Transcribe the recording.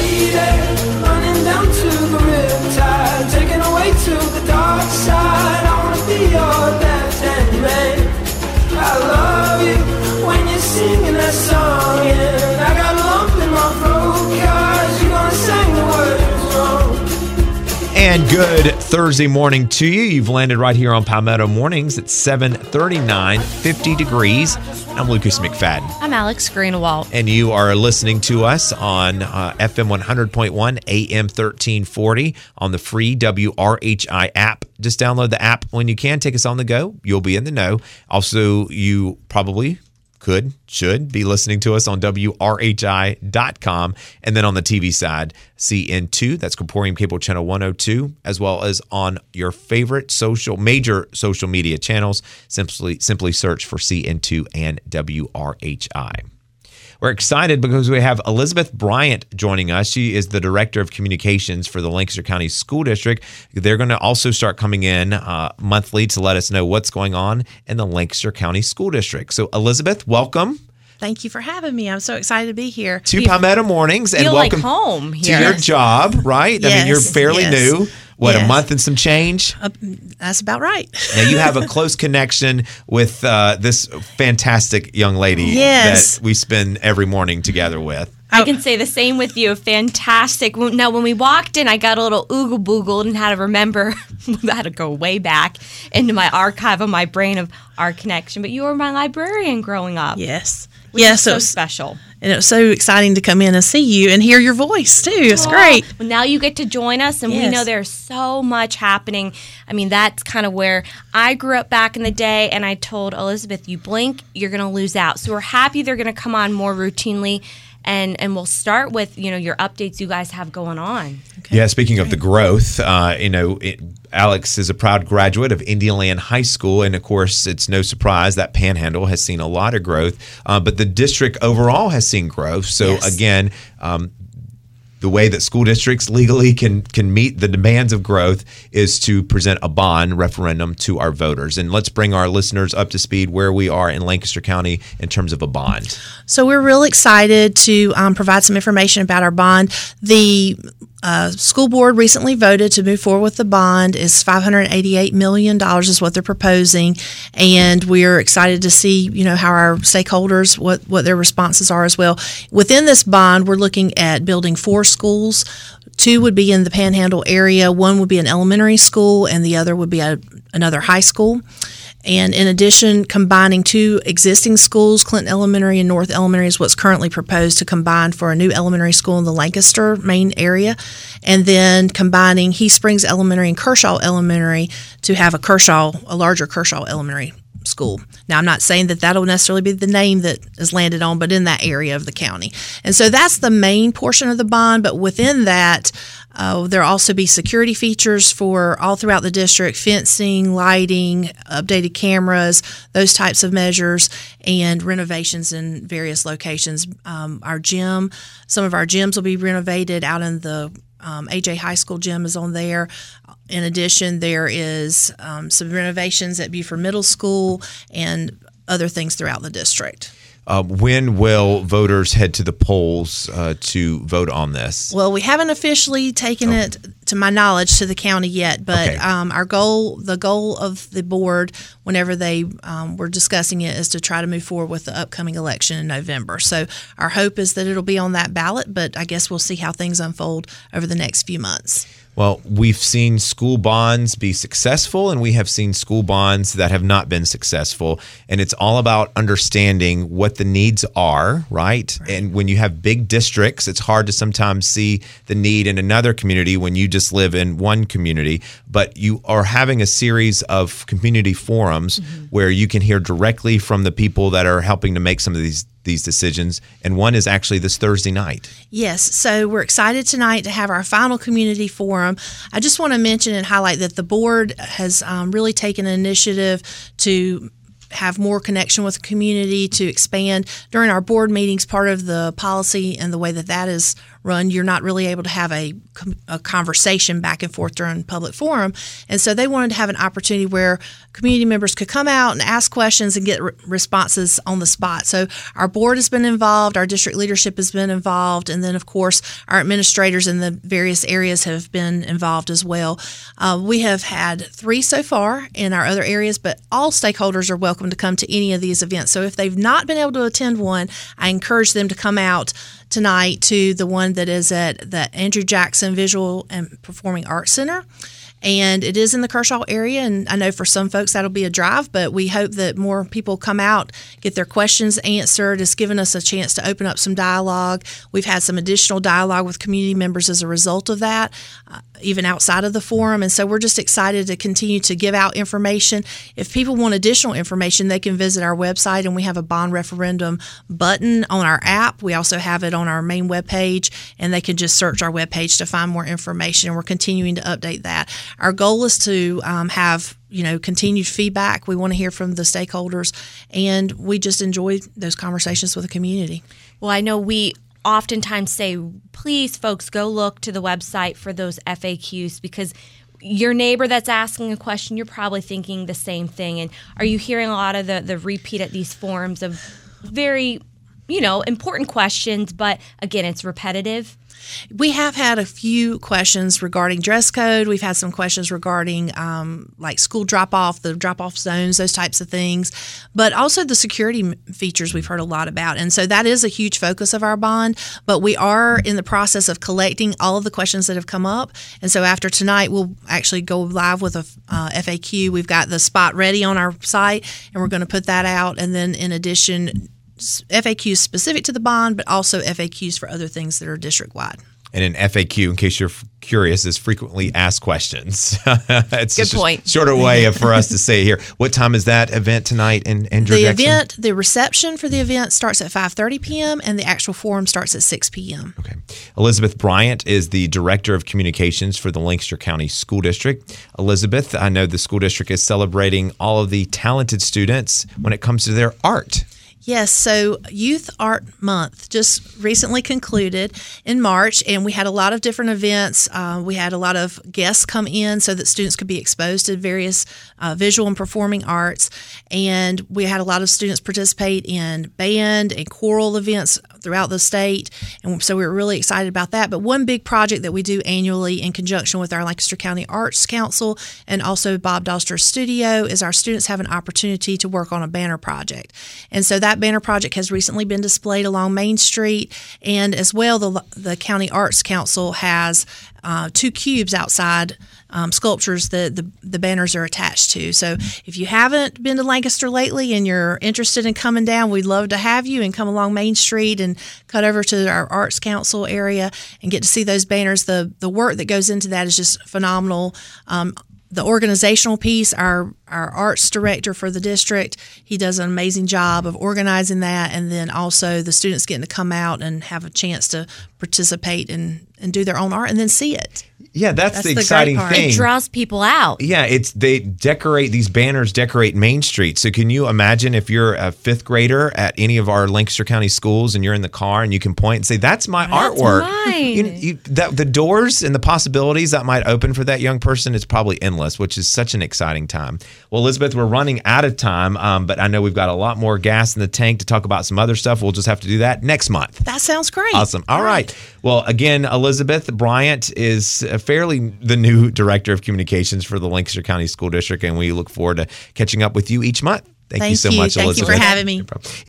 be there, running down to the riptide, taken away to the dark side. I wanna be your left-hand man. I love you when you're singing that song, and I got a lump in my throat 'cause you're gonna sing the words wrong. And good Thursday morning to you. You've landed right here on Palmetto Mornings at 7:39, 50 degrees. I'm Lucas McFadden. I'm Alex Greenewalt. And you are listening to us on FM 100.1, AM 1340 on the free WRHI app. Just download the app when you can. Take us on the go. You'll be in the know. Also, you probably should be listening to us on WRHI.com. And then on the TV side, CN2, that's Corporium Cable Channel 102, as well as on your favorite major social media channels. Simply search for CN2 and WRHI. We're excited because we have Elizabeth Bryant joining us. She is the Director of Communications for the Lancaster County School District. They're going to also start coming in monthly to let us know what's going on in the Lancaster County School District. So, Elizabeth, welcome. Thank you for having me. I'm so excited to be here. To Palmetto Mornings, and welcome like home here. to your job, right? Yes, I mean, you're fairly new. A Yes. month and some change? That's about right. Now, you have a close connection with this fantastic young lady Yes. that we spend every morning together with. I can say the same with you. Fantastic. Now, when we walked in, I got a little oogle boogled and had to remember, I had to go way back into my archive of my brain of our connection. But you were my librarian growing up. Yes. Which is so so special. And it was so exciting to come in and see you and hear your voice, too. It's great. Well, now you get to join us, and we Yes. know there's so much happening. I mean, that's kind of where I grew up back in the day, and I told Elizabeth, you blink, you're going to lose out. So we're happy they're going to come on more routinely. And we'll start with, your updates you guys have going on. Okay. Yeah, speaking of the growth, Alex is a proud graduate of Indian High School, and of course, it's no surprise that Panhandle has seen a lot of growth, but the district overall has seen growth. So Yes. again, the way that school districts legally can meet the demands of growth is to present a bond referendum to our voters. And let's bring our listeners up to speed where we are in Lancaster County in terms of a bond. So we're real excited to provide some information about our bond. The school board recently voted to move forward with the bond. Is $588 million is what they're proposing, and we're excited to see how our stakeholders what their responses are as well. Within this bond, we're looking at building 4 schools. 2 would be in the Panhandle area. 1 would be an elementary school, and the other would be another high school. And in addition, combining 2 existing schools, Clinton Elementary and North Elementary, is what's currently proposed to combine for a new elementary school in the Lancaster main area. And then combining Heath Springs Elementary and Kershaw Elementary to have a larger Kershaw Elementary school. Now, I'm not saying that that'll necessarily be the name that is landed on, but in that area of the county. And so that's the main portion of the bond, but within that, there'll also be security features for all throughout the district, fencing, lighting, updated cameras, those types of measures, and renovations in various locations. Our gym, some of our gyms will be renovated out in the AJ High School gym is on there. In addition, there is some renovations at Buford Middle School and other things throughout the district. When will voters head to the polls to vote on this? Well, we haven't officially taken it, to my knowledge, to the county yet, but the goal of the board, whenever they were discussing it, is to try to move forward with the upcoming election in November. So our hope is that it'll be on that ballot, but I guess we'll see how things unfold over the next few months. Well, we've seen school bonds be successful, and we have seen school bonds that have not been successful. And it's all about understanding what the needs are, right? And when you have big districts, it's hard to sometimes see the need in another community when you just live in one community. But you are having a series of community forums where you can hear directly from the people that are helping to make some of these decisions, and one is actually this Thursday night. Yes, so we're excited tonight to have our final community forum. I just want to mention and highlight that the board has really taken an initiative to have more connection with the community, to expand. During our board meetings, part of the policy and the way that is run, you're not really able to have a conversation back and forth during public forum. And so they wanted to have an opportunity where community members could come out and ask questions and get responses on the spot. So our board has been involved, our district leadership has been involved, and then of course our administrators in the various areas have been involved as well. We have had 3 so far in our other areas, but all stakeholders are welcome to come to any of these events. So if they've not been able to attend one, I encourage them to come out tonight to the one that is at the Andrew Jackson Visual and Performing Arts Center. And it is in the Kershaw area, and I know for some folks that'll be a drive, but we hope that more people come out, get their questions answered. It's given us a chance to open up some dialogue. We've had some additional dialogue with community members as a result of that, even outside of the forum. And so we're just excited to continue to give out information. If people want additional information, they can visit our website, and we have a bond referendum button on our app. We also have it on our main webpage, and they can just search our webpage to find more information. And we're continuing to update that. Our goal is to have continued feedback. We want to hear from the stakeholders, and we just enjoy those conversations with the community. Well, I know we oftentimes say, please, folks, go look to the website for those FAQs, because your neighbor that's asking a question, you're probably thinking the same thing. And are you hearing a lot of the repeat at these forums of very, important questions, but again, it's repetitive? We have had a few questions regarding dress code. We've had some questions regarding like school drop-off, the drop-off zones, those types of things, but also the security features we've heard a lot about. And so that is a huge focus of our bond, but we are in the process of collecting all of the questions that have come up. And so after tonight, we'll actually go live with a FAQ. We've got the spot ready on our site, and we're going to put that out. And then in addition, FAQs specific to the bond, but also FAQs for other things that are district-wide. And an FAQ, in case you're curious, is frequently asked questions. It's good point. A shorter way for us to say here. What time is that event tonight in Andrew Jackson? The reception for the event starts at 5:30 p.m. and the actual forum starts at 6 p.m. Okay. Elizabeth Bryant is the Director of Communications for the Lancaster County School District. Elizabeth, I know the school district is celebrating all of the talented students when it comes to their art. Yes, so Youth Art Month just recently concluded in March, and we had a lot of different events. We had a lot of guests come in so that students could be exposed to various visual and performing arts, and we had a lot of students participate in band and choral events throughout the state, and so we were really excited about that. But one big project that we do annually in conjunction with our Lancaster County Arts Council and also Bob Doster's studio is our students have an opportunity to work on a banner project. And so that banner project has recently been displayed along Main Street, and as well the County Arts Council has 2 cubes outside, sculptures that the banners are attached to. So if you haven't been to Lancaster lately and you're interested in coming down, we'd love to have you and come along Main Street and cut over to our Arts Council area and get to see those banners. The work that goes into that is just phenomenal. The organizational piece, our arts director for the district, he does an amazing job of organizing that, and then also the students getting to come out and have a chance to participate and do their own art and then see it. Yeah, that's the exciting thing. It draws people out. Yeah, they decorate, these banners decorate Main Street. So can you imagine if you're a 5th grader at any of our Lancaster County schools and you're in the car and you can point and say, that's my artwork. Mine. The doors and the possibilities that might open for that young person is probably endless, which is such an exciting time. Well, Elizabeth, we're running out of time, but I know we've got a lot more gas in the tank to talk about some other stuff. We'll just have to do that next month. That sounds great. Awesome. All right. Well, again, Elizabeth Bryant is fairly the new Director of Communications for the Lancaster County School District, and we look forward to catching up with you each month. Thank you so much, Elizabeth. Thank you for having me.